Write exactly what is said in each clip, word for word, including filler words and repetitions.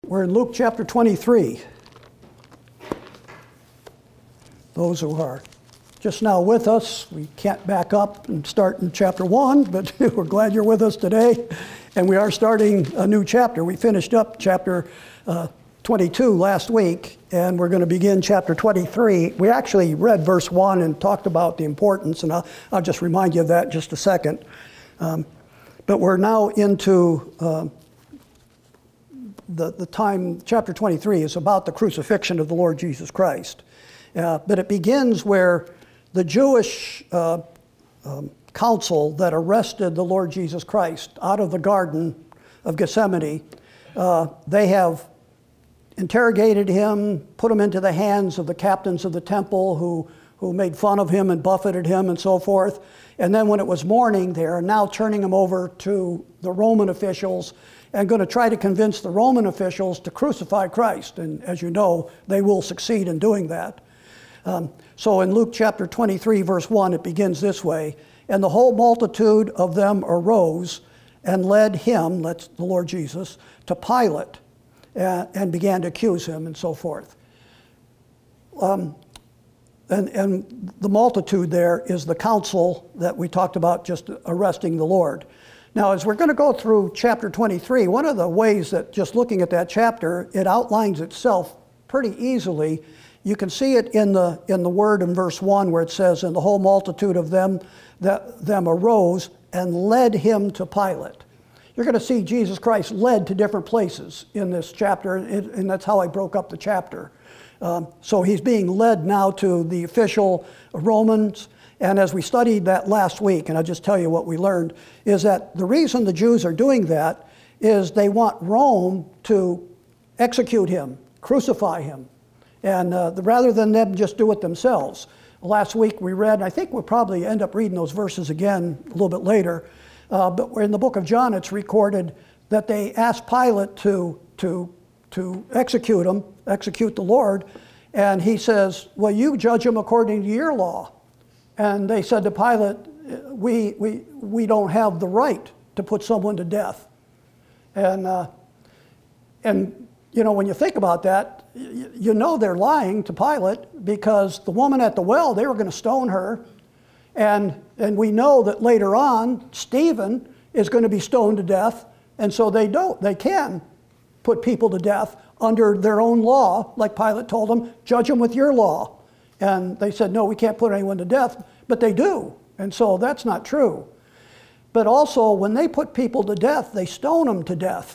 We're in Luke chapter twenty-three. Those who are just now with us, we can't back up and start in chapter one, but we're glad you're with us today. And we are starting a new chapter. We finished up chapter uh, twenty-two last week, and we're going to begin chapter twenty-three. We actually read verse one and talked about the importance, and I'll, I'll just remind you of that in just a second. Um, but we're now into uh, the, the time, chapter twenty-three is about the crucifixion of the Lord Jesus Christ. Uh, but it begins where the Jewish uh, um, council that arrested the Lord Jesus Christ out of the Garden of Gethsemane, uh, they have interrogated him, put him into the hands of the captains of the temple who, who made fun of him and buffeted him and so forth. And then when it was morning, they are now turning him over to the Roman officials and going to try to convince the Roman officials to crucify Christ. And as you know, they will succeed in doing that. Um, so in Luke chapter twenty-three, verse one, it begins this way. And the whole multitude of them arose and led him, that's the Lord Jesus, to Pilate, and, and began to accuse him and so forth. Um, and, and the multitude there is the council that we talked about just arresting the Lord. Now, as we're going to go through chapter twenty-three, one of the ways that just looking at that chapter, it outlines itself pretty easily. You can see it in the in the word in verse one where it says, and the whole multitude of them that them arose and led him to Pilate. You're going to see Jesus Christ led to different places in this chapter, and that's how I broke up the chapter. Um, so he's being led now to the official Romans. And as we studied that last week, and I'll just tell you what we learned, is that the reason the Jews are doing that is they want Rome to execute him, crucify him. And uh, the, rather than them just do it themselves. Last week we read, and I think we'll probably end up reading those verses again a little bit later, uh, but in the book of John it's recorded that they asked Pilate to, to, to execute him, execute the Lord, and he says, well, you judge him according to your law. And they said to Pilate, we, we, we don't have the right to put someone to death. And, uh, and you know, when you think about that, you know they're lying to Pilate, because the woman at the well, they were going to stone her. And, and we know that later on, Stephen is going to be stoned to death. And so they don't, they can put people to death under their own law, like Pilate told them, judge them with your law. And they said, no, we can't put anyone to death, but they do. And so that's not true. But also, when they put people to death, they stone them to death.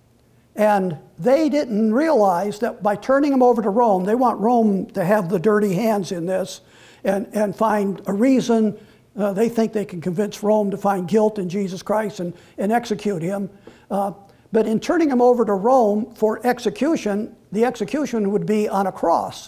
And they didn't realize that by turning them over to Rome, they want Rome to have the dirty hands in this and, and find a reason. Uh, they think they can convince Rome to find guilt in Jesus Christ and, and execute him. Uh, but in turning him over to Rome for execution, the execution would be on a cross.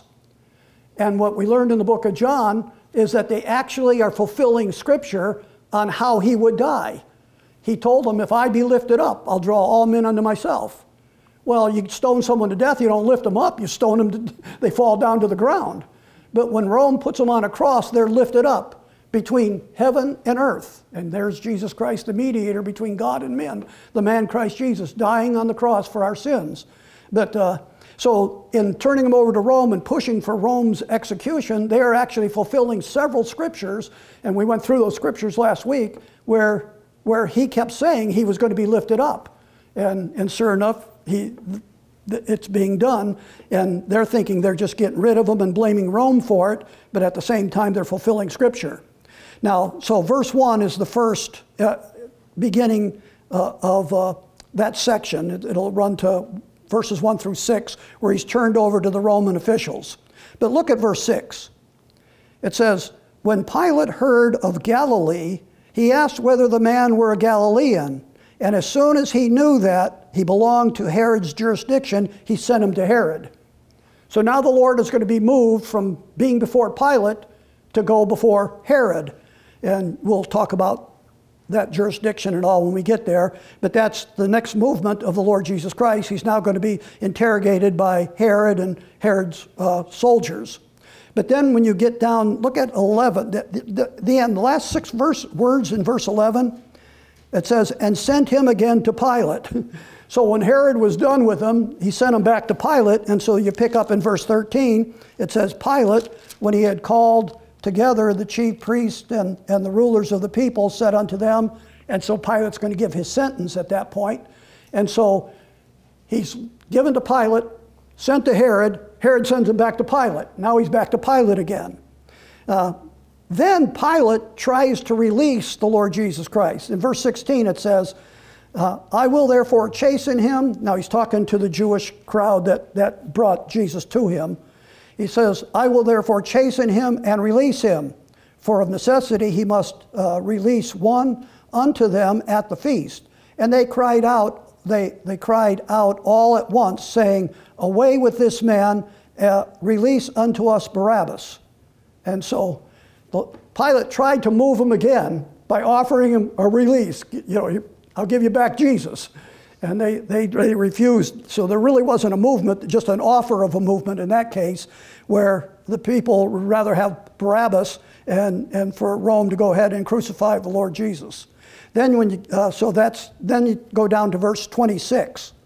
And what we learned in the book of John is that they actually are fulfilling Scripture on how he would die. He told them, if I be lifted up, I'll draw all men unto myself. Well, you stone someone to death, you don't lift them up, you stone them, to, they fall down to the ground. But when Rome puts them on a cross, they're lifted up between heaven and earth. And there's Jesus Christ, the mediator between God and men, the man Christ Jesus, dying on the cross for our sins. But uh, so in turning them over to Rome and pushing for Rome's execution, they are actually fulfilling several scriptures, and we went through those scriptures last week, where, where he kept saying he was going to be lifted up. And, and sure enough, He, it's being done, and they're thinking they're just getting rid of them and blaming Rome for it, but at the same time they're fulfilling Scripture. Now, so verse one is the first uh, beginning uh, of uh, that section. It, it'll run to verses one through six, where he's turned over to the Roman officials. But look at verse six. It says, when Pilate heard of Galilee, he asked whether the man were a Galilean. And as soon as he knew that he belonged to Herod's jurisdiction, he sent him to Herod. So now the Lord is going to be moved from being before Pilate to go before Herod. And we'll talk about that jurisdiction and all when we get there. But that's the next movement of the Lord Jesus Christ. He's now going to be interrogated by Herod and Herod's uh, soldiers. But then when you get down, look at eleven, the, the, the end, the last six verse, words in verse eleven, it says, and sent him again to Pilate. So when Herod was done with them, he sent them back to Pilate. And so you pick up in verse thirteen, it says, Pilate, when he had called together the chief priests and, and the rulers of the people, said unto them, and so Pilate's going to give his sentence at that point. And so he's given to Pilate, sent to Herod. Herod sends him back to Pilate. Now he's back to Pilate again. Uh, then Pilate tries to release the Lord Jesus Christ. In verse sixteen it says, uh, I will therefore chasten him. Now he's talking to the Jewish crowd that, that brought Jesus to him. He says, I will therefore chasten him and release him. For of necessity he must uh, release one unto them at the feast. And they cried out, they, they cried out all at once, saying, Away with this man, uh, release unto us Barabbas. And so the, Pilate tried to move him again by offering him a release. You know, I'll give you back Jesus. And they, they, they refused. So there really wasn't a movement, just an offer of a movement in that case, where the people would rather have Barabbas and, and for Rome to go ahead and crucify the Lord Jesus. Then when you, uh, so that's, then you go down to verse twenty-six.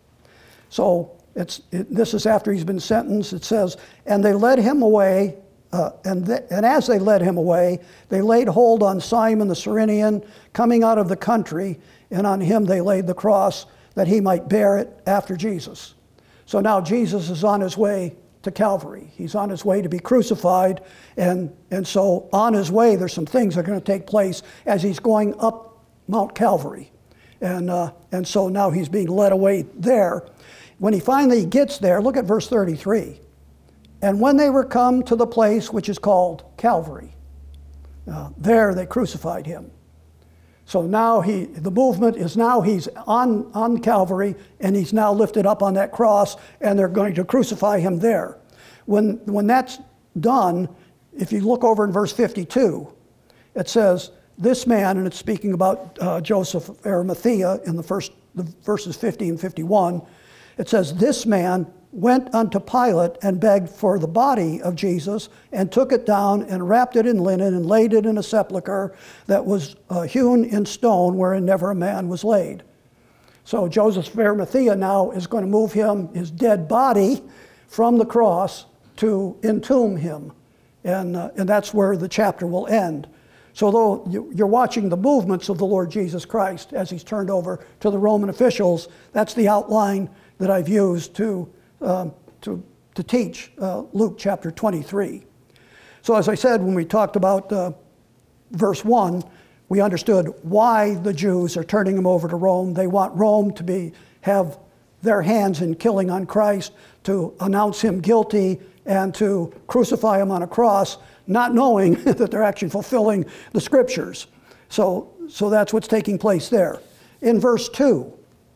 So it's, it, this is after he's been sentenced. It says, and they led him away, uh, and, th- and as they led him away, they laid hold on Simon the Cyrenian, coming out of the country, and on him they laid the cross, that he might bear it after Jesus. So now Jesus is on his way to Calvary. He's on his way to be crucified, and, and so on his way there's some things that are going to take place as he's going up Mount Calvary. And, uh, and so now he's being led away there. When he finally gets there, look at verse thirty-three. And when they were come to the place which is called Calvary, uh, there they crucified him. So now he, the movement is now he's on, on Calvary, and he's now lifted up on that cross, and they're going to crucify him there. When, when that's done, if you look over in verse fifty-two, it says, this man, and it's speaking about uh, Joseph of Arimathea in the first the verses fifty and fifty-one, it says, this man went unto Pilate and begged for the body of Jesus, and took it down and wrapped it in linen and laid it in a sepulchre that was uh, hewn in stone, wherein never a man was laid. So Joseph of Arimathea now is going to move him, his dead body, from the cross to entomb him. And, uh, and that's where the chapter will end. So though you're watching the movements of the Lord Jesus Christ as he's turned over to the Roman officials, that's the outline that I've used to Um, to, to teach uh, Luke chapter twenty-three. So as I said, when we talked about uh, verse one, we understood why the Jews are turning him over to Rome. They want Rome to be have their hands in killing on Christ, to announce him guilty, and to crucify him on a cross, not knowing that they're actually fulfilling the scriptures. So, so that's what's taking place there. In verse two,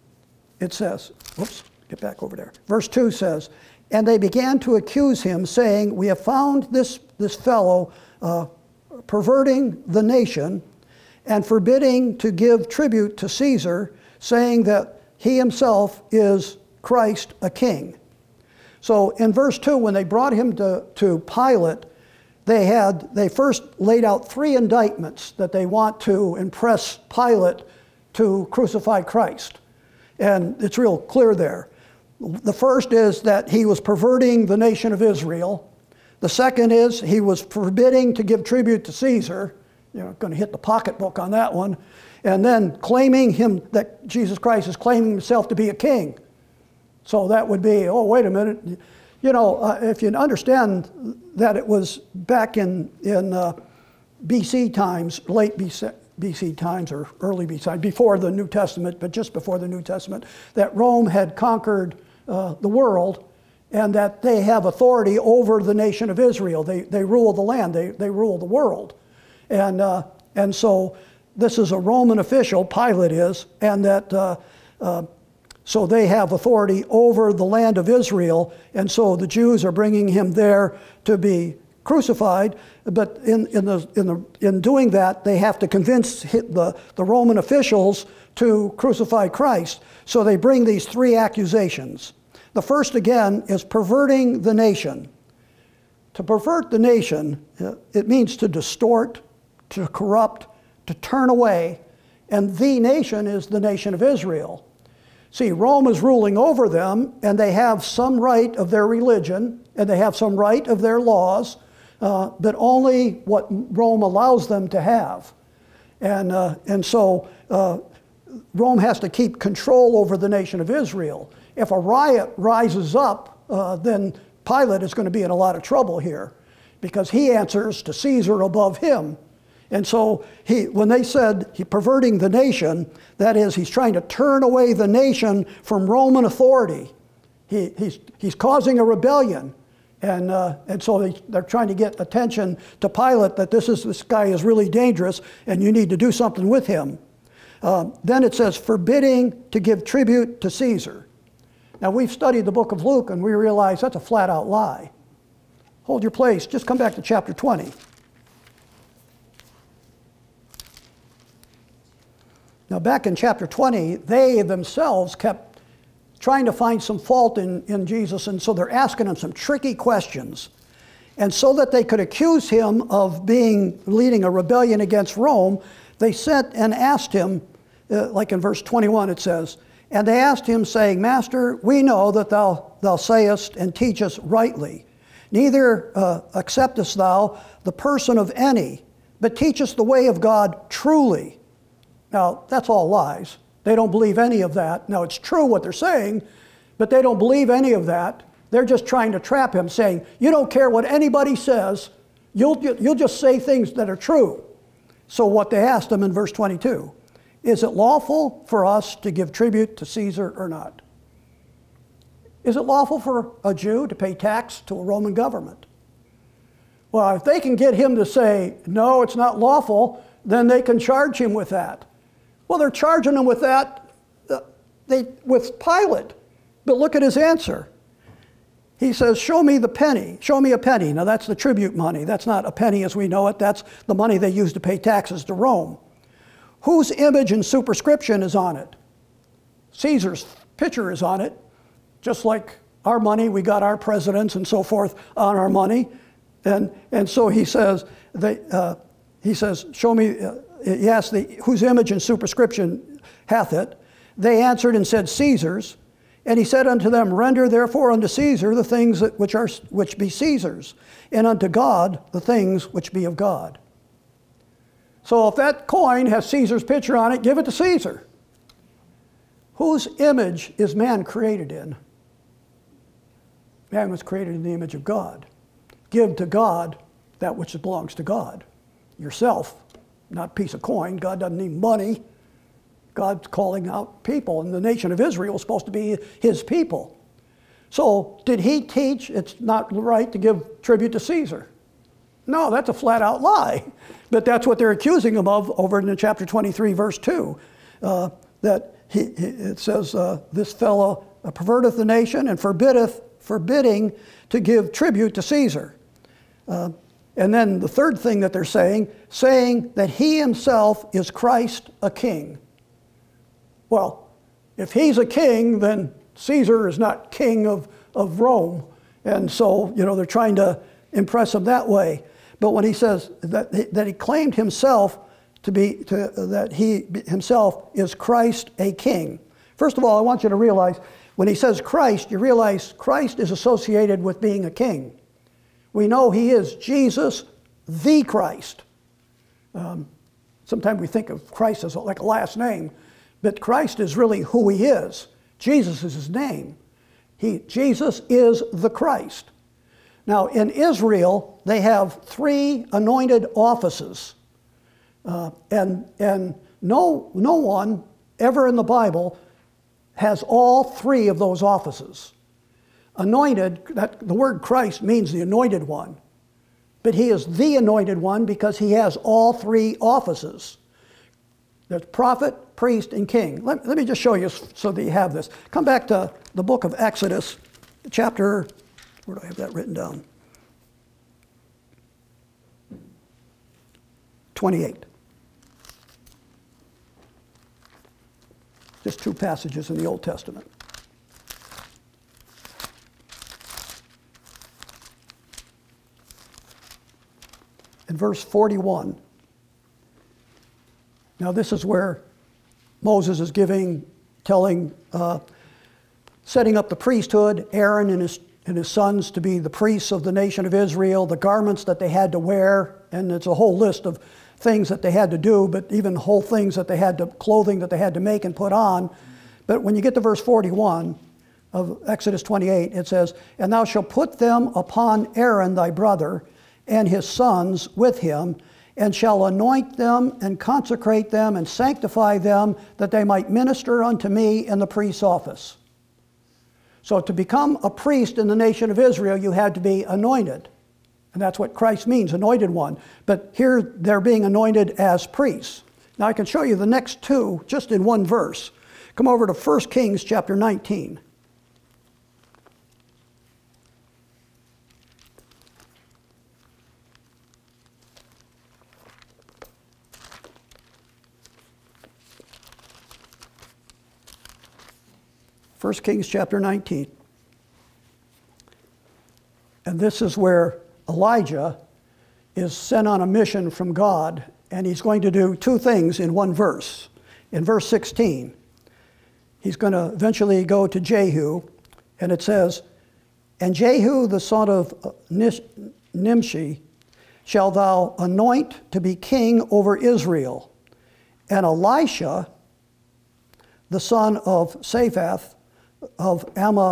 it says, whoops, get back over there. Verse two says, and they began to accuse him, saying, we have found this, this fellow uh, perverting the nation and forbidding to give tribute to Caesar, saying that he himself is Christ a king. So in verse two, when they brought him to, to Pilate, they had, they first laid out three indictments that they want to impress Pilate to crucify Christ. And it's real clear there. The first is that he was perverting the nation of Israel. The second is he was forbidding to give tribute to Caesar. You know, going to hit the pocketbook on that one. And then claiming him, that Jesus Christ is claiming himself to be a king. So that would be, oh, wait a minute. You know, uh, if you understand that it was back in, in uh, B C times, late B C, B C times or early B C, before the New Testament, but just before the New Testament, that Rome had conquered uh, the world, and that they have authority over the nation of Israel. They, they rule the land, they, they rule the world. And, uh, and so this is a Roman official, Pilate is, and that uh, uh, so they have authority over the land of Israel, and so the Jews are bringing him there to be crucified. But in, in, the, in, the, in doing that, they have to convince the, the Roman officials to crucify Christ. So they bring these three accusations. The first, again, is perverting the nation. To pervert the nation, it means to distort, to corrupt, to turn away, and the nation is the nation of Israel. See, Rome is ruling over them, and they have some right of their religion, and they have some right of their laws, uh, but only what Rome allows them to have. And, uh, and so uh, Rome has to keep control over the nation of Israel. If a riot rises up, uh, then Pilate is going to be in a lot of trouble here, because he answers to Caesar above him. And so he, when they said he perverting the nation, that is, he's trying to turn away the nation from Roman authority. He, he's, he's causing a rebellion. And, uh, and so they, they're trying to get attention to Pilate that this, is, this guy is really dangerous and you need to do something with him. Uh, then it says, forbidding to give tribute to Caesar. Now, we've studied the book of Luke and we realize that's a flat out lie. Hold your place. Just come back to chapter twenty. Now, back in chapter twenty, they themselves kept trying to find some fault in, in Jesus, and so they're asking him some tricky questions. And so that they could accuse him of being leading a rebellion against Rome, they sent and asked him, uh, like in verse twenty-one it says, and they asked him, saying, Master, we know that thou, thou sayest and teachest rightly. Neither uh, acceptest thou the person of any, but teachest the way of God truly. Now, that's all lies. They don't believe any of that. Now, it's true what they're saying, but they don't believe any of that. They're just trying to trap him, saying, you don't care what anybody says, you'll, you'll just say things that are true. So what they asked him in verse twenty-two, is it lawful for us to give tribute to Caesar or not? Is it lawful for a Jew to pay tax to a Roman government? Well, if they can get him to say, no, it's not lawful, then they can charge him with that. Well, they're charging him with that uh, they, with Pilate. But look at his answer. He says, show me the penny. Show me a penny. Now, that's the tribute money. That's not a penny as we know it. That's the money they use to pay taxes to Rome. Whose image and superscription is on it? Caesar's picture is on it. Just like our money, we got our presidents and so forth on our money. And, and so he says, they, uh, he says, show me, uh, he asked the, whose image and superscription hath it? They answered and said, Caesar's. And he said unto them, render therefore unto Caesar the things that, which, are, which be Caesar's, and unto God the things which be of God. So if that coin has Caesar's picture on it, give it to Caesar. Whose image is man created in? Man was created in the image of God. Give to God that which belongs to God. Yourself, not a piece of coin. God doesn't need money. God's calling out people, and the nation of Israel is supposed to be his people. So did he teach it's not right to give tribute to Caesar? No, that's a flat out lie. But that's what they're accusing him of over in chapter twenty-three, verse two. Uh, that he, he, it says, uh, this fellow perverteth the nation and forbiddeth, forbidding to give tribute to Caesar. Uh, and then the third thing that they're saying, saying that he himself is Christ a king. Well, if he's a king, then Caesar is not king of, of Rome. And so, you know, they're trying to impress him that way. But when he says that, that he claimed himself to be, to, that he himself is Christ a king. First of all, I want you to realize, when he says Christ, you realize Christ is associated with being a king. We know he is Jesus, the Christ. Um, sometimes we think of Christ as like a last name, but Christ is really who he is. Jesus is his name. He, Jesus is the Christ. Now, in Israel, they have three anointed offices. Uh, and and no, no one ever in the Bible has all three of those offices. Anointed, that, the word Christ means the anointed one. But he is the anointed one because he has all three offices. There's prophet, priest, and king. Let, let me just show you so that you have this. Come back to the book of Exodus, chapter, where do I have that written down? twenty-eight. Just two passages in the Old Testament. In verse forty-one. Now this is where Moses is giving telling, uh, setting up the priesthood, Aaron and his, and his sons to be the priests of the nation of Israel, the garments that they had to wear, and it's a whole list of things that they had to do, but even whole things that they had to, clothing that they had to make and put on. But when you get to verse forty-one of Exodus twenty-eight, it says, "And thou shalt put them upon Aaron thy brother, and his sons with him, and shall anoint them and consecrate them and sanctify them, that they might minister unto me in the priest's office." So to become a priest in the nation of Israel, you had to be anointed. And that's what Christ means, anointed one. But here they're being anointed as priests. Now I can show you the next two just in one verse. Come over to First Kings chapter nineteen. First Kings chapter nineteen. And this is where Elijah is sent on a mission from God, and he's going to do two things in one verse. In verse sixteen, he's going to eventually go to Jehu, and it says, "And Jehu the son of Nimshi shalt thou anoint to be king over Israel, and Elisha the son of Shaphat of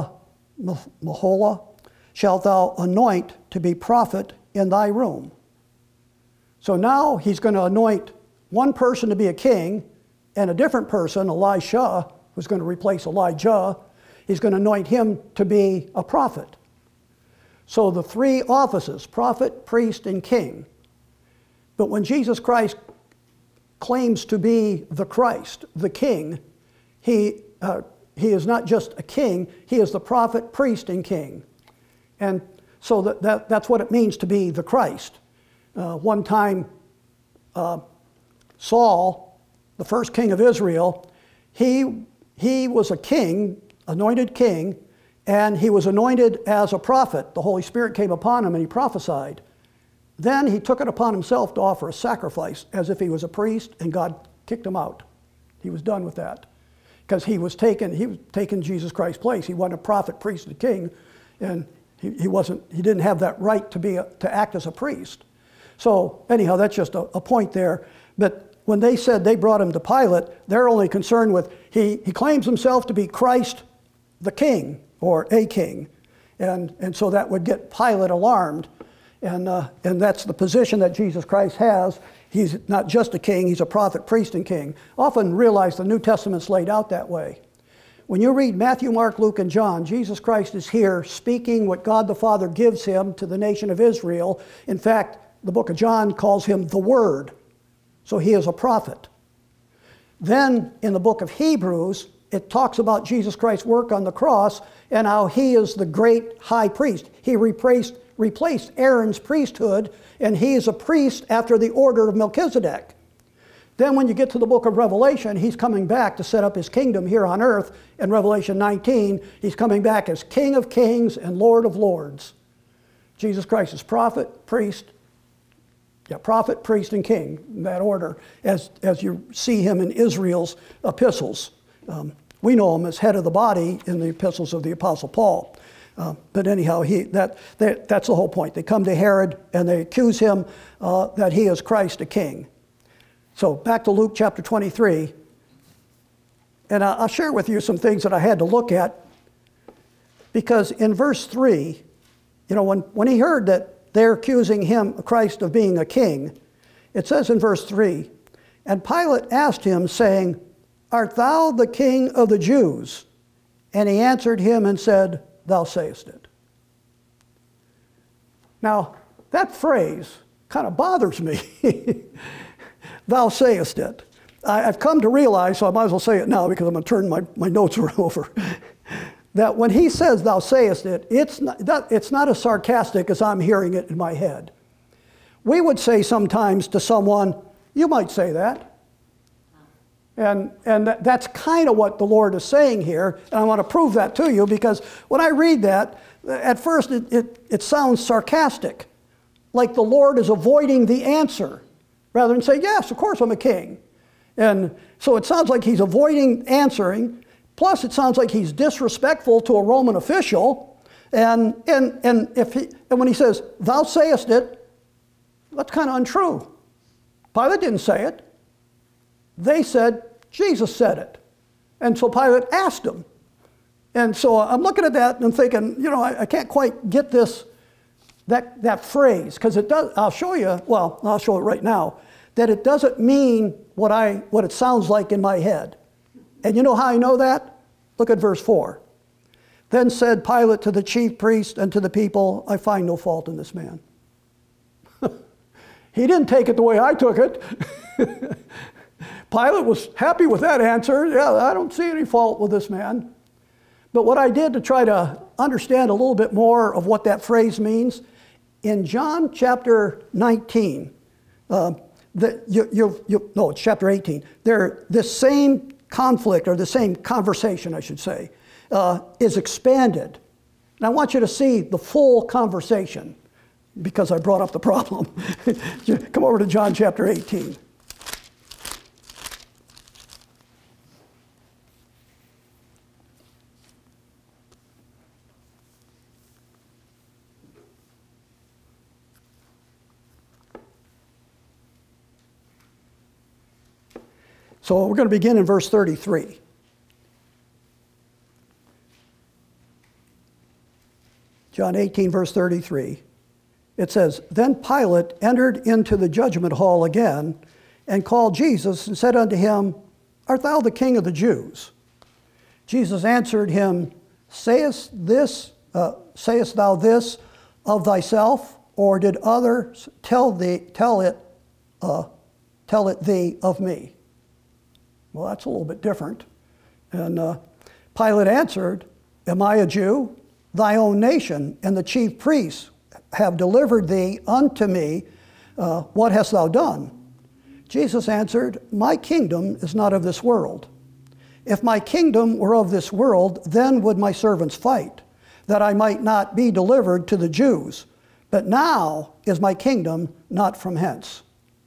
Amaholah shalt thou anoint to be prophet in thy room." So now he's going to anoint one person to be a king, and a different person, Elisha, who's going to replace Elijah, he's going to anoint him to be a prophet. So the three offices, prophet, priest, and king. But when Jesus Christ claims to be the Christ, the king, he uh, He is not just a king, he is the prophet, priest, and king. And so that, that, that's what it means to be the Christ. Uh, one time, uh, Saul, the first king of Israel, he, he was a king, anointed king, and he was anointed as a prophet. The Holy Spirit came upon him and he prophesied. Then he took it upon himself to offer a sacrifice as if he was a priest, and God kicked him out. He was done with that. Because he was taken, he was taking Jesus Christ's place. He wasn't a prophet, priest, and king, and he, he wasn't. He didn't have that right to be a, to act as a priest. So anyhow, that's just a, a point there. But when they said they brought him to Pilate, they're only concerned with he he claims himself to be Christ, the King or a king, and and so that would get Pilate alarmed, and uh, and that's the position that Jesus Christ has. He's not just a king, he's a prophet, priest, and king. Often realize the New Testament's laid out that way. When you read Matthew, Mark, Luke, and John, Jesus Christ is here speaking what God the Father gives him to the nation of Israel. In fact, the book of John calls him the Word. So he is a prophet. Then in the book of Hebrews, it talks about Jesus Christ's work on the cross and how he is the great high priest. He replaced, replaced Aaron's priesthood, and he is a priest after the order of Melchizedek. Then when you get to the book of Revelation, he's coming back to set up his kingdom here on earth. In Revelation nineteen, he's coming back as King of Kings and Lord of Lords. Jesus Christ is prophet, priest, yeah, prophet, priest, and king, in that order, as, as you see him in Israel's epistles. Um, we know him as head of the body in the epistles of the Apostle Paul. Uh, but anyhow, he, that, that, that's the whole point. They come to Herod and they accuse him uh, that he is Christ a king. So back to Luke chapter twenty-three. And I'll share with you some things that I had to look at, because in verse three, you know, when, when he heard that they're accusing him, Christ, of being a king, it says in verse three, "And Pilate asked him, saying, Art thou the king of the Jews? And he answered him and said, Thou sayest it." Now, that phrase kind of bothers me. Thou sayest it. I, I've come to realize, so I might as well say it now because I'm going to turn my, my notes over, that when he says thou sayest it, it's not, that, it's not as sarcastic as I'm hearing it in my head. We would say sometimes to someone, you might say that. And, and that, that's kind of what the Lord is saying here, and I want to prove that to you, because when I read that, at first it, it, it sounds sarcastic, like the Lord is avoiding the answer, rather than say, yes, of course I'm a king. And so it sounds like he's avoiding answering, Plus, it sounds like he's disrespectful to a Roman official. And, and, and, if he, and when he says, thou sayest it, that's kind of untrue. Pilate didn't say it. They said, Jesus said it. And so Pilate asked him. And so I'm looking at that and thinking, you know, I, I can't quite get this, that, that phrase, because it does, I'll show you, well, I'll show it right now, that it doesn't mean what, I, what it sounds like in my head. And you know how I know that? Look at verse four. Then said Pilate to the chief priest and to the people, I find no fault in this man. He didn't take it the way I took it. Pilate was happy with that answer. Yeah, I don't see any fault with this man. But what I did to try to understand a little bit more of what that phrase means, in John chapter nineteen, uh, the, you, you, you, no, it's chapter eighteen, there, this same conflict, or the same conversation, I should say, uh, is expanded. And I want you to see the full conversation, because I brought up the problem. Come over to John chapter eighteen. So we're going to begin in verse thirty-three. John eighteen, verse thirty-three. It says, Then Pilate entered into the judgment hall again, and called Jesus, and said unto him, Art thou the King of the Jews? Jesus answered him, Sayest this, uh, sayest thou this of thyself, or did others tell thee, tell it, uh, tell it thee of me? Well, that's a little bit different. And uh, Pilate answered, Am I a Jew? Thy own nation and the chief priests have delivered thee unto me. Uh, what hast thou done? Jesus answered, My kingdom is not of this world. If my kingdom were of this world, then would my servants fight, that I might not be delivered to the Jews. But now is my kingdom not from hence.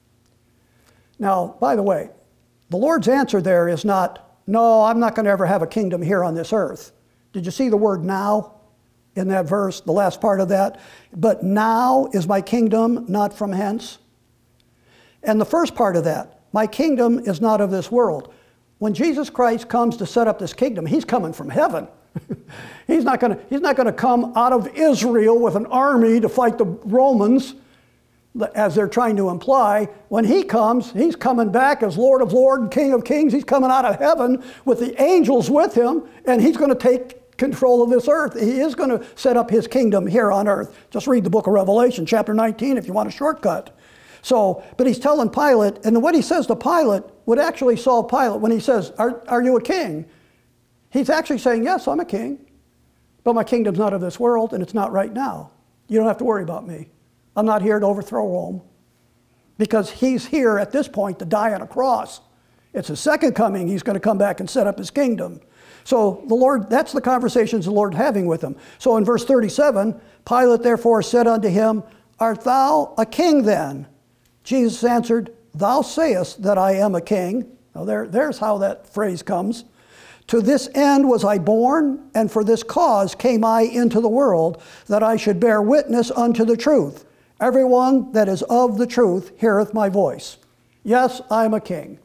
Now, by the way, the Lord's answer there is not, no, I'm not going to ever have a kingdom here on this earth. Did you see the word now in that verse, the last part of that? But now is my kingdom not from hence. And the first part of that, my kingdom is not of this world. When Jesus Christ comes to set up this kingdom, he's coming from heaven. he's not going to, he's not going to come out of Israel with an army to fight the Romans, as they're trying to imply. When he comes, he's coming back as Lord of Lords and King of Kings. He's coming out of heaven with the angels with him, and he's going to take control of this earth. He is going to set up his kingdom here on earth. Just read the book of Revelation, chapter nineteen, if you want a shortcut. So, but he's telling Pilate, and what he says to Pilate would actually solve Pilate when he says, are, are you a king? He's actually saying, yes, I'm a king, but my kingdom's not of this world, and it's not right now. You don't have to worry about me. I'm not here to overthrow Rome, because he's here at this point to die on a cross. It's his second coming. He's going to come back and set up his kingdom. So the Lord, that's the conversations the Lord having with him. So in verse thirty-seven, Pilate therefore said unto him, Art thou a king then? Jesus answered, Thou sayest that I am a king. Now there, there's how that phrase comes. To this end was I born, and for this cause came I into the world, that I should bear witness unto the truth. Everyone that is of the truth heareth my voice. Yes, I am a king.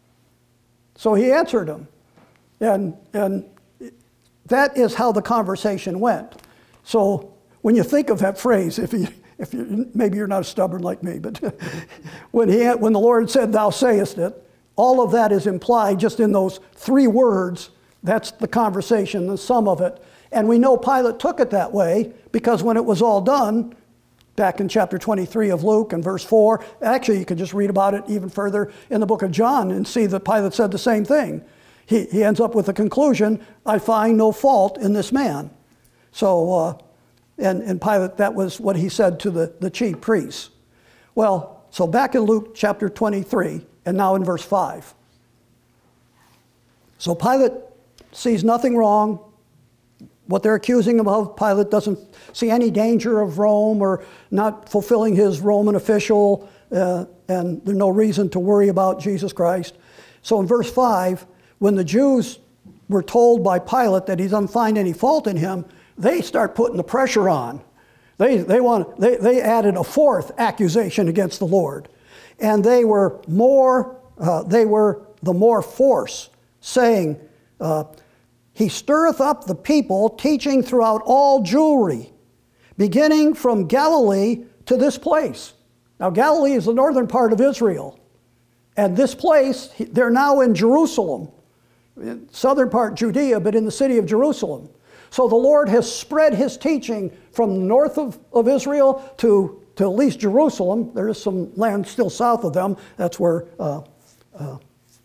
So he answered him. And, and that is how the conversation went. So when you think of that phrase, if you, if you, maybe you're not stubborn like me, but when, he, when the Lord said, Thou sayest it, all of that is implied just in those three words. That's the conversation, the sum of it. And we know Pilate took it that way, because when it was all done, back in chapter twenty-three of Luke and verse four, actually you could just read about it even further in the book of John and see that Pilate said the same thing. He, he ends up with the conclusion, I find no fault in this man. So, uh, and, and Pilate, that was what he said to the, the chief priests. Well, so back in Luke chapter twenty-three, and now in verse five. So Pilate sees nothing wrong. What they're accusing him of, Pilate doesn't see any danger of Rome or not fulfilling his Roman official, uh, and there's no reason to worry about Jesus Christ. So in verse five, when the Jews were told by Pilate that he doesn't find any fault in him, they start putting the pressure on. They, they, want, they, they added a fourth accusation against the Lord. And they were more, uh, they were the more force, saying, uh, he stirreth up the people, teaching throughout all Jewry, beginning from Galilee to this place. Now, Galilee is the northern part of Israel. And this place, they're now in Jerusalem, southern part Judea, but in the city of Jerusalem. So the Lord has spread his teaching from the north of, of Israel to, to at least Jerusalem. There is some land still south of them. That's where uh, uh,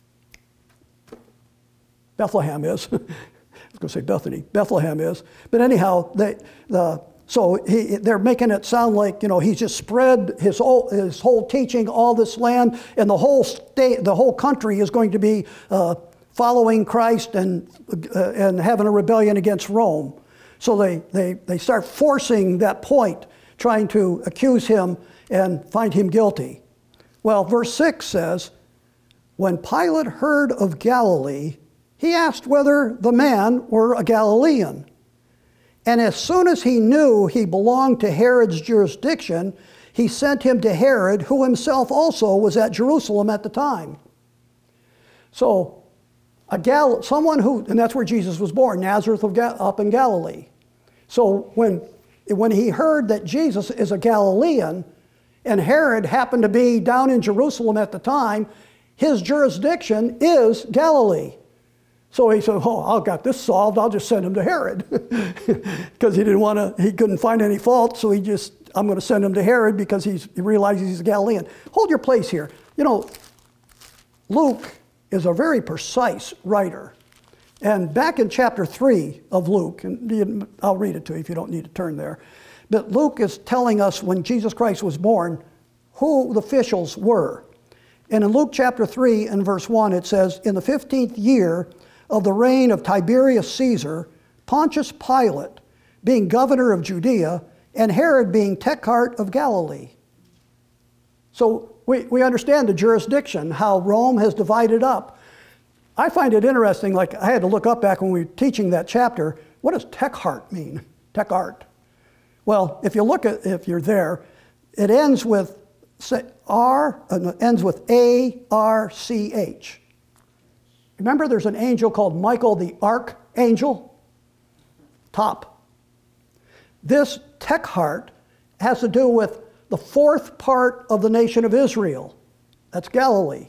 Bethlehem is. I was going to say Bethany. Bethlehem is. But anyhow, they, the, so he, they're making it sound like, you know, he's just spread his whole, his whole teaching, all this land, and the whole state, the whole country is going to be uh, following Christ and, uh, and having a rebellion against Rome. So they, they, they start forcing that point, trying to accuse him and find him guilty. Well, verse six says, when Pilate heard of Galilee, he asked whether the man were a Galilean. And as soon as he knew he belonged to Herod's jurisdiction, he sent him to Herod, who himself also was at Jerusalem at the time. So, A Gal- someone who, and that's where Jesus was born, Nazareth of Ga- up in Galilee. So when, when he heard that Jesus is a Galilean, and Herod happened to be down in Jerusalem at the time, his jurisdiction is Galilee. So he said, oh, I've got this solved, I'll just send him to Herod. Because he didn't want to, he couldn't find any fault, so he just, I'm going to send him to Herod because he's, he realizes he's a Galilean. Hold your place here. You know, Luke is a very precise writer. And back in chapter three of Luke, and I'll read it to you if you don't need to turn there, but Luke is telling us when Jesus Christ was born, who the officials were. And in Luke chapter three and verse one, it says, in the fifteenth year of the reign of Tiberius Caesar, Pontius Pilate, being governor of Judea, and Herod being tetrarch of Galilee. So we, we understand the jurisdiction, how Rome has divided up. I find it interesting, like I had to look up back when we were teaching that chapter, what does tetrarch mean? Tetrarch. Well, if you look at, if you're there, it ends with R, uh, ends with A R C H. Remember there's an angel called Michael the Archangel? Top. This tetrarch has to do with the fourth part of the nation of Israel. That's Galilee.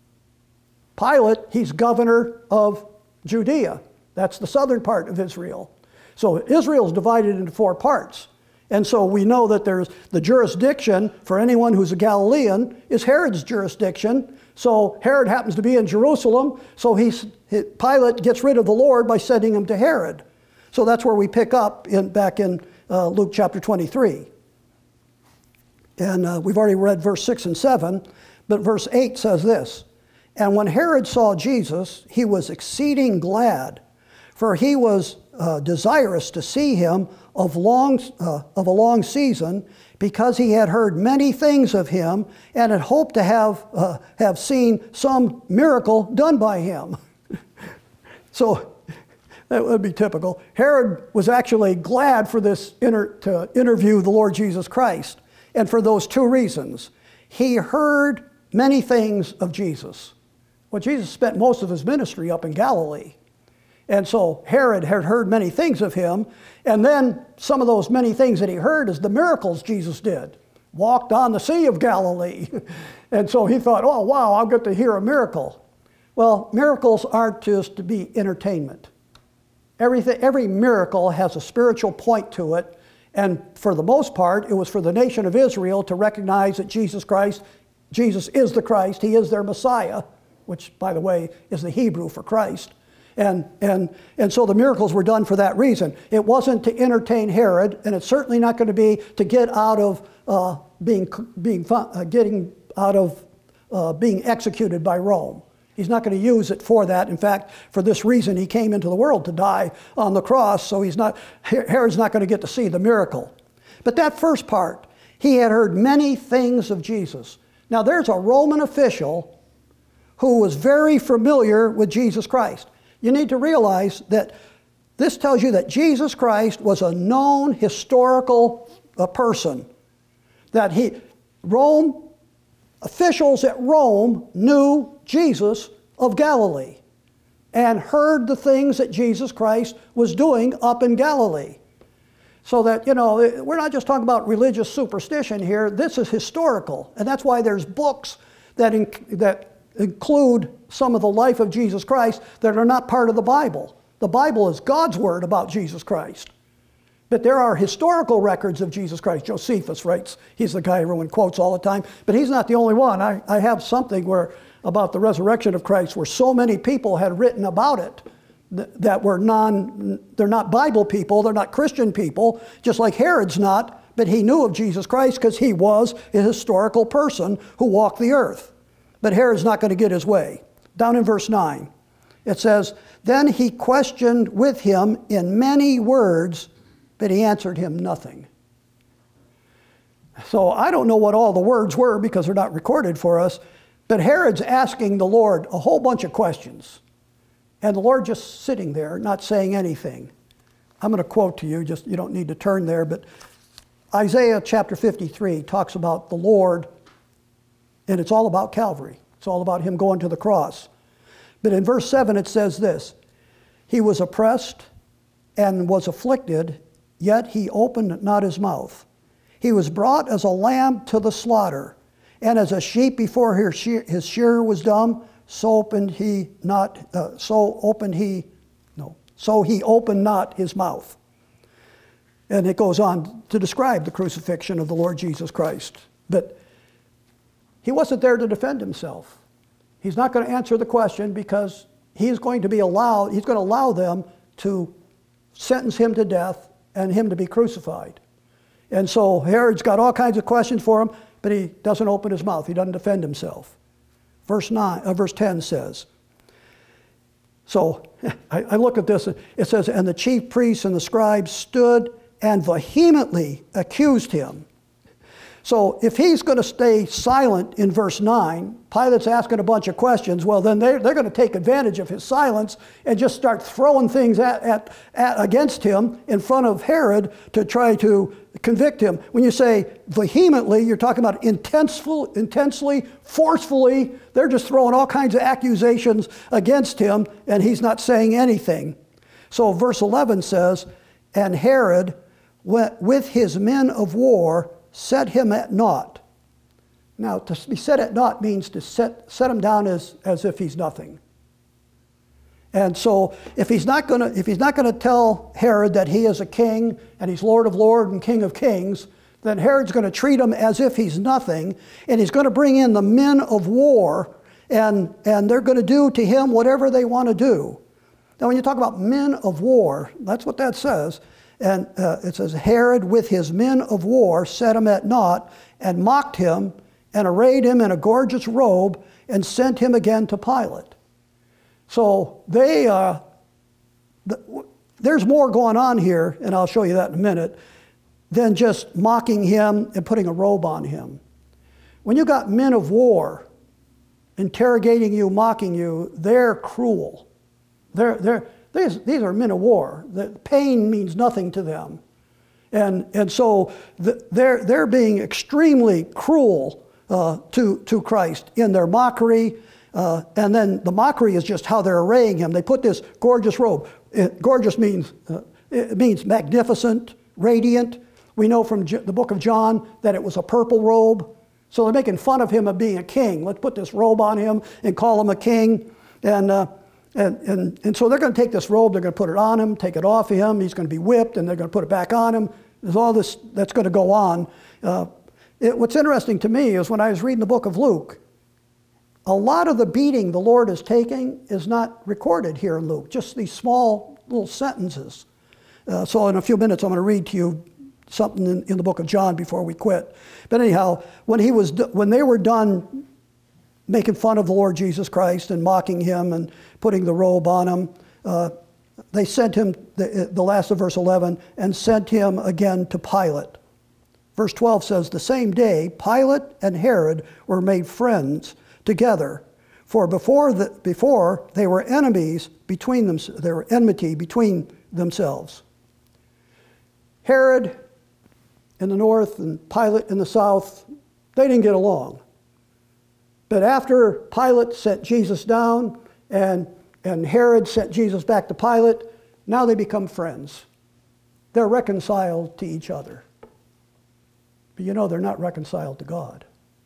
Pilate, he's governor of Judea. That's the southern part of Israel. So Israel's divided into four parts. And so we know that there's the jurisdiction for anyone who's a Galilean is Herod's jurisdiction. So Herod happens to be in Jerusalem, so he's, Pilate gets rid of the Lord by sending him to Herod. So that's where we pick up in, back in uh, Luke chapter twenty-three. And uh, we've already read verse six and seven, but verse eight says this, and when Herod saw Jesus, he was exceeding glad, for he was uh, desirous to see him of, long, uh, of a long season, because he had heard many things of him and had hoped to have, uh, have seen some miracle done by him. So that would be typical. Herod was actually glad for this inter- to interview the Lord Jesus Christ. And for those two reasons. He heard many things of Jesus. Well, Jesus spent most of his ministry up in Galilee. And so Herod had heard many things of him. And then some of those many things that he heard is the miracles Jesus did. Walked on the Sea of Galilee. And so he thought, oh, wow, I'll get to hear a miracle. Well, miracles aren't just to be entertainment. Everything, every miracle has a spiritual point to it. And for the most part, it was for the nation of Israel to recognize that Jesus Christ, Jesus is the Christ, he is their Messiah, which, by the way, is the Hebrew for Christ. And, and, and so the miracles were done for that reason. It wasn't to entertain Herod, and it's certainly not going to be to get out of uh, being, being uh, getting out of uh, being executed by Rome. He's not going to use it for that. In fact, for this reason, he came into the world to die on the cross, so he's not, Herod's not going to get to see the miracle. But that first part, he had heard many things of Jesus. Now, there's a Roman official who was very familiar with Jesus Christ. You need to realize that this tells you that Jesus Christ was a known historical uh, person. That he, Rome, officials at Rome knew Jesus of Galilee and heard the things that Jesus Christ was doing up in Galilee. So that, you know, we're not just talking about religious superstition here. This is historical. And that's why there's books that, inc- that include some of the life of Jesus Christ that are not part of the Bible. The Bible is God's word about Jesus Christ. But there are historical records of Jesus Christ. Josephus writes, he's the guy everyone quotes all the time, but he's not the only one. I, I have something where about the resurrection of Christ where so many people had written about it th- that were non, they're not Bible people, they're not Christian people, just like Herod's not, but he knew of Jesus Christ because he was a historical person who walked the earth. But Herod's not going to get his way. Down in verse nine, it says, "Then he questioned with him in many words, but he answered him nothing." So I don't know what all the words were because they're not recorded for us, but Herod's asking the Lord a whole bunch of questions. And the Lord just sitting there, not saying anything. I'm going to quote to you, just you don't need to turn there, but Isaiah chapter fifty-three talks about the Lord, and it's all about Calvary. It's all about him going to the cross. But in verse seven it says this, "He was oppressed and was afflicted, yet he opened not his mouth. He was brought as a lamb to the slaughter, and as a sheep before his shear, his shearer was dumb, so opened he not. Uh, so opened he, no. So he opened not his mouth." And it goes on to describe the crucifixion of the Lord Jesus Christ. But he wasn't there to defend himself. He's not going to answer the question because he's going to be allowed. He's going to allow them to sentence him to death and him to be crucified. And so Herod's got all kinds of questions for him, but he doesn't open his mouth. He doesn't defend himself. Verse nine, uh, verse ten says, so I, I look at this, it says, "And the chief priests and the scribes stood and vehemently accused him." So if he's going to stay silent in verse nine, Pilate's asking a bunch of questions, well then they're, they're going to take advantage of his silence and just start throwing things at, at, at against him in front of Herod to try to convict him. When you say vehemently, you're talking about intensely, intensely, forcefully. They're just throwing all kinds of accusations against him and he's not saying anything. So verse eleven says, "And Herod went with his men of war, set him at naught." Now, to be set at naught means to set, set him down as, as if he's nothing. And so if he's not going to if he's not going to tell Herod that he is a king and he's Lord of Lords and King of Kings, then Herod's going to treat him as if he's nothing, and he's going to bring in the men of war, and, and they're going to do to him whatever they want to do. Now, when you talk about men of war, that's what that says. And uh, it says, "Herod with his men of war set him at naught and mocked him and arrayed him in a gorgeous robe and sent him again to Pilate." So they, uh, the, there's more going on here, and I'll show you that in a minute, than just mocking him and putting a robe on him. When you got men of war interrogating you, mocking you, they're cruel. They're, they're, These, these are men of war. The pain means nothing to them. And, and so the, they're, they're being extremely cruel uh, to, to Christ in their mockery. Uh, and then the mockery is just how they're arraying him. They put this gorgeous robe. It, gorgeous means, uh, it means magnificent, radiant. We know from J- the book of John that it was a purple robe. So they're making fun of him of being a king. Let's put this robe on him and call him a king. And uh, And, and, and so they're going to take this robe, they're going to put it on him, take it off of him, he's going to be whipped, and they're going to put it back on him. There's all this that's going to go on. Uh, it, what's interesting to me is when I was reading the book of Luke, a lot of the beating the Lord is taking is not recorded here in Luke, just these small little sentences. Uh, so in a few minutes I'm going to read to you something in, in the book of John before we quit. But anyhow, when, he was, when they were done making fun of the Lord Jesus Christ and mocking him and putting the robe on him, uh, they sent him, the, the last of verse eleven, and sent him again to Pilate. Verse twelve says, "The same day Pilate and Herod were made friends together, For before, the, before they were enemies between them, there were enmity between themselves. Herod in the north and Pilate in the south, they didn't get along. But after Pilate sent Jesus down and, and Herod sent Jesus back to Pilate, now they become friends. They're reconciled to each other. But you know they're not reconciled to God.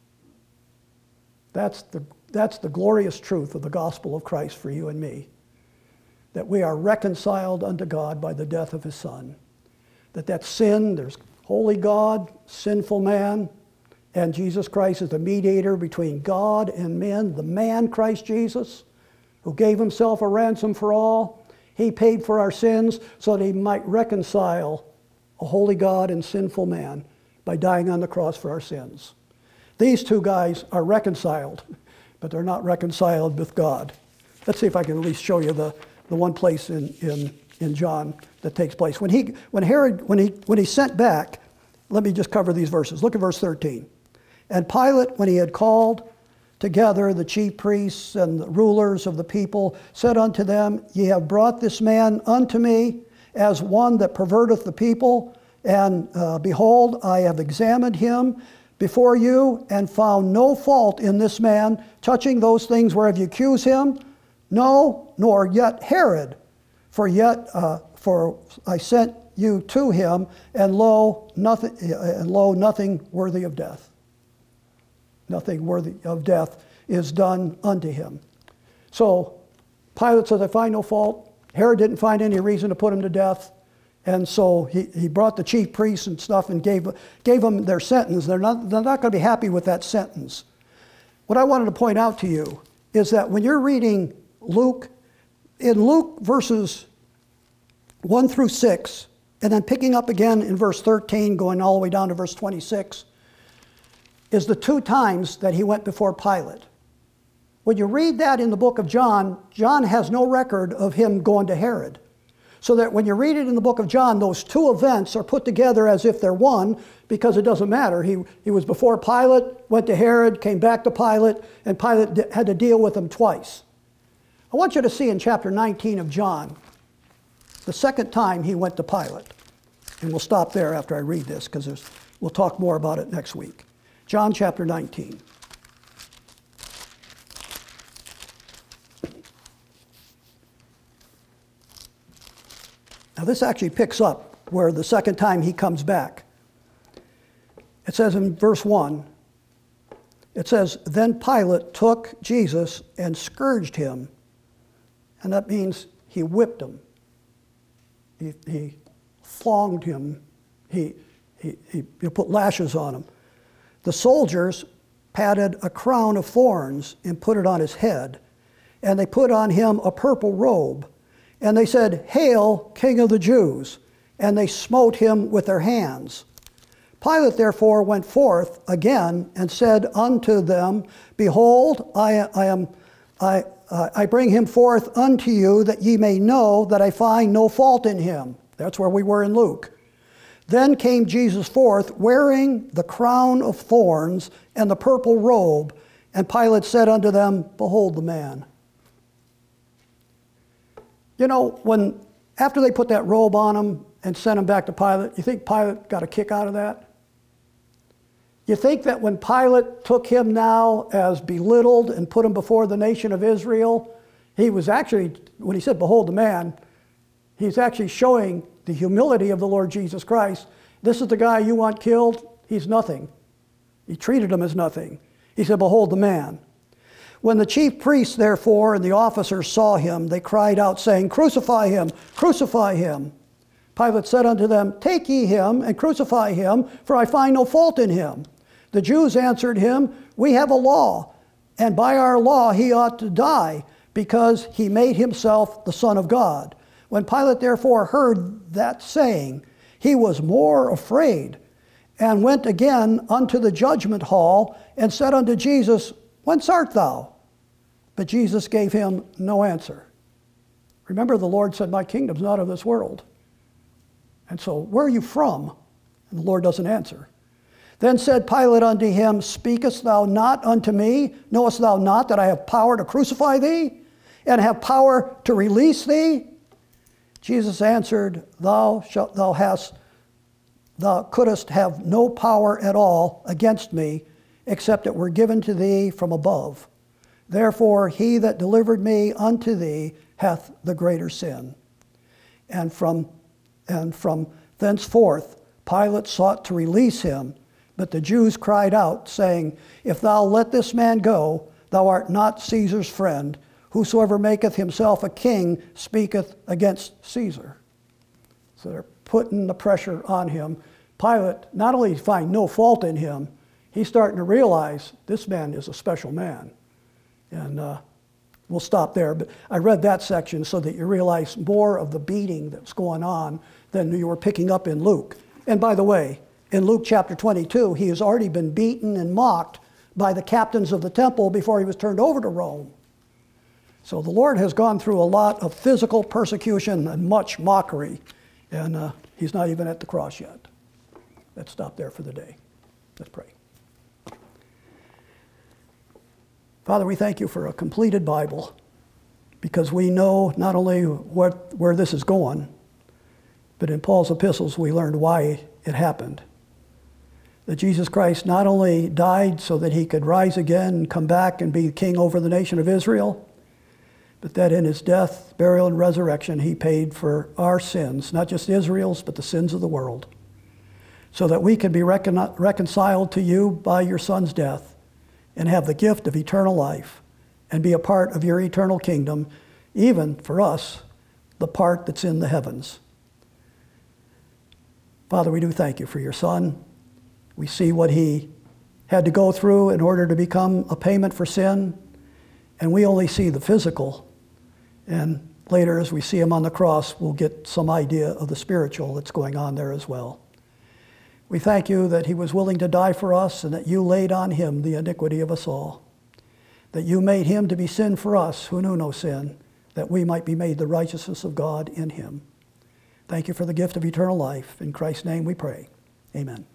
That's the, that's the glorious truth of the gospel of Christ for you and me. That we are reconciled unto God by the death of his Son. That that sin, there's holy God, sinful man, and Jesus Christ is the mediator between God and men, the man Christ Jesus, who gave himself a ransom for all. He paid for our sins so that he might reconcile a holy God and sinful man by dying on the cross for our sins. These two guys are reconciled, but they're not reconciled with God. Let's see if I can at least show you the, the one place in, in, in John that takes place. When he, when Herod, when he, when he sent back, let me just cover these verses. Look at verse thirteen. And Pilate, when he had called together the chief priests and the rulers of the people, said unto them, Ye have brought this man unto me as one that perverteth the people, and uh, behold, I have examined him before you, and found no fault in this man touching those things whereof you accuse him, no, nor yet Herod, for yet uh, for I sent you to him, and lo, nothing, and lo, nothing worthy of death. Nothing worthy of death is done unto him. So Pilate says, I find no fault. Herod didn't find any reason to put him to death. And so he, he brought the chief priests and stuff and gave, gave them their sentence. They're not, they're not going to be happy with that sentence. What I wanted to point out to you is that when you're reading Luke, in Luke verses one through six, and then picking up again in verse thirteen, going all the way down to verse twenty-six, is the two times that he went before Pilate. When you read that in the book of John, John has no record of him going to Herod. So that when you read it in the book of John, those two events are put together as if they're one, because it doesn't matter. He, he was before Pilate, went to Herod, came back to Pilate, and Pilate d- had to deal with him twice. I want you to see in chapter nineteen of John, the second time he went to Pilate. And we'll stop there after I read this, because we'll talk more about it next week. John chapter nineteen. Now this actually picks up where the second time he comes back. It says in verse one, it says, Then Pilate took Jesus and scourged him. And that means he whipped him. He, he flogged him. He, he, he, he put lashes on him. The soldiers patted a crown of thorns and put it on his head. And they put on him a purple robe. And they said, Hail, King of the Jews! And they smote him with their hands. Pilate therefore went forth again and said unto them, Behold, I, I am, I, uh, I bring him forth unto you, that ye may know that I find no fault in him. That's where we were in Luke. Then came Jesus forth, wearing the crown of thorns and the purple robe. And Pilate said unto them, Behold the man. You know, when after they put that robe on him and sent him back to Pilate, you think Pilate got a kick out of that? You think that when Pilate took him now as belittled and put him before the nation of Israel, he was actually, when he said, Behold the man, he's actually showing the humility of the Lord Jesus Christ. This is the guy you want killed? He's nothing. He treated him as nothing. He said, Behold the man. When the chief priests, therefore, and the officers saw him, they cried out, saying, Crucify him, crucify him. Pilate said unto them, Take ye him, and crucify him, for I find no fault in him. The Jews answered him, We have a law, and by our law he ought to die, because he made himself the Son of God. When Pilate therefore heard that saying, he was more afraid, and went again unto the judgment hall, and said unto Jesus, Whence art thou? But Jesus gave him no answer. Remember, the Lord said, My kingdom's not of this world. And so, where are you from? And the Lord doesn't answer. Then said Pilate unto him, Speakest thou not unto me? Knowest thou not that I have power to crucify thee, and have power to release thee? Jesus answered, Thou shalt, thou hast, thou couldst have no power at all against me, except it were given to thee from above. Therefore he that delivered me unto thee hath the greater sin. And from, and from thenceforth Pilate sought to release him, but the Jews cried out, saying, If thou let this man go, thou art not Caesar's friend. Whosoever maketh himself a king speaketh against Caesar. So they're putting the pressure on him. Pilate not only find no fault in him, he's starting to realize this man is a special man. And uh, we'll stop there. But I read that section so that you realize more of the beating that's going on than you were picking up in Luke. And by the way, in Luke chapter twenty-two, he has already been beaten and mocked by the captains of the temple before he was turned over to Rome. So the Lord has gone through a lot of physical persecution and much mockery, and uh, he's not even at the cross yet. Let's stop there for the day. Let's pray. Father, we thank you for a completed Bible, because we know not only what, where this is going, but in Paul's epistles we learned why it happened. That Jesus Christ not only died so that he could rise again and come back and be king over the nation of Israel, but that in his death, burial, and resurrection, he paid for our sins, not just Israel's, but the sins of the world, so that we can be recon- reconciled to you by your Son's death and have the gift of eternal life and be a part of your eternal kingdom, even for us, the part that's in the heavens. Father, we do thank you for your Son. We see what he had to go through in order to become a payment for sin, and we only see the physical. And later, as we see him on the cross, we'll get some idea of the spiritual that's going on there as well. We thank you that he was willing to die for us and that you laid on him the iniquity of us all, that you made him to be sin for us who knew no sin, that we might be made the righteousness of God in him. Thank you for the gift of eternal life. In Christ's name we pray. Amen.